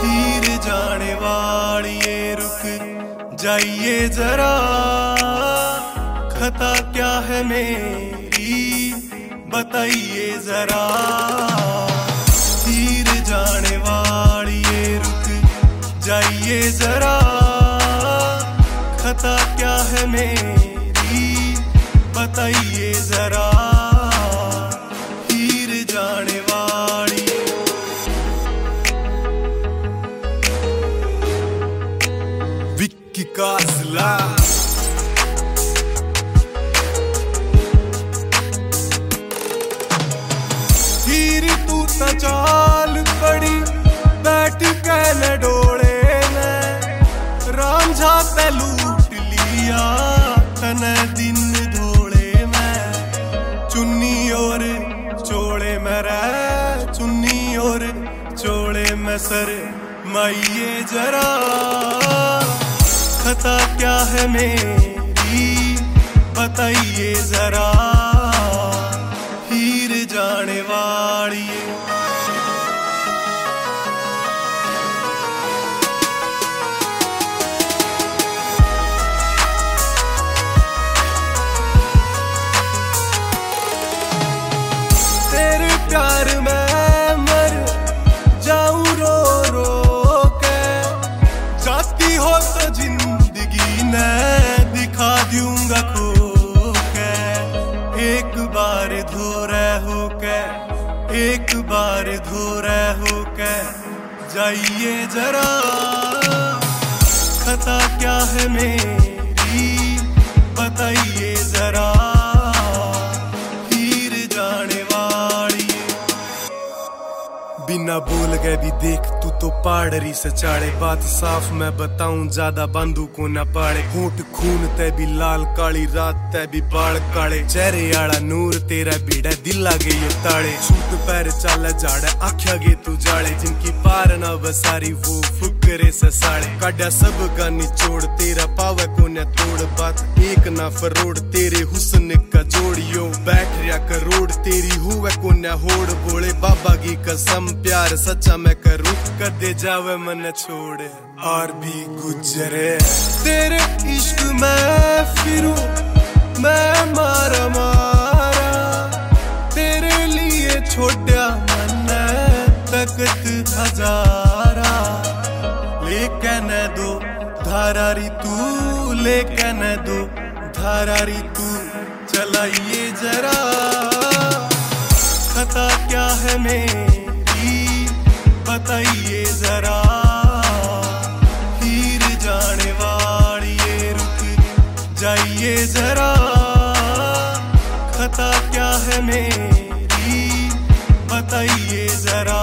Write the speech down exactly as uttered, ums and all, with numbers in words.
हीर जाने वालिए रुक जाइए जरा, खता क्या है मेरी बताइए जरा। हीर जाने वालिए रुक जाइए जरा, खता क्या है मेरी बताइए जरा। हीर जाने वाली विक्की काजला। हीर तू ता चाल पड़ी बैठ के न डोले ने, रांझा ते लूट लिया तने दिन धोले में। चुन्नी और चोले में रह चुन्नी और चोले में सर माइये जरा, खता क्या है मेरी बताइए जरा। हीर जाने वाली प्यार में मर जाऊं रो रो के, जाती हो तो जिंदगी ने दिखा दूंगा खो के। एक बार धोरे हो के एक बार धोरे हो के जाइए जरा, खता क्या है मेरी बताइए जरा। बिना बोल गए भी देख तू तो पाड़री से चाड़े, बात साफ मैं बताऊं ज्यादा बंदू को न पाड़े। होंठ खून ते भी लाल काली रात ते भी बाल काले, चेहरे आला नूर तेरा बीड़ा दिल लागे यो ताड़े। छूट पैर चाल जाड़े आख्या गे तू जाड़े, जिनकी पार ना बसारी वो फुकरे से साड़े। काड़ा सब का निचोड़ तेरा पावे को न तोड़, बात एक ना फरोड़ तेरे हुस्न का जोड़ियो। बैठ रिया करोड़ तेरी हुए को न होड़, बोले बाबा की कसम प्यार सच्चा मैं करूं कदे जावे मन छोड़े और भी गुजरे। तेरे इश्क में फिरूं मैं मारा मारा, तेरे लिए छोड़ा मन तकत हजारा। लेके न दो धारारी तू लेके न दो धारारी तू चलाइए जरा, खता क्या है मेरी बताइए जरा। हीर जाने वालिए रुक जाइए जरा, खता क्या है मेरी बताइए जरा।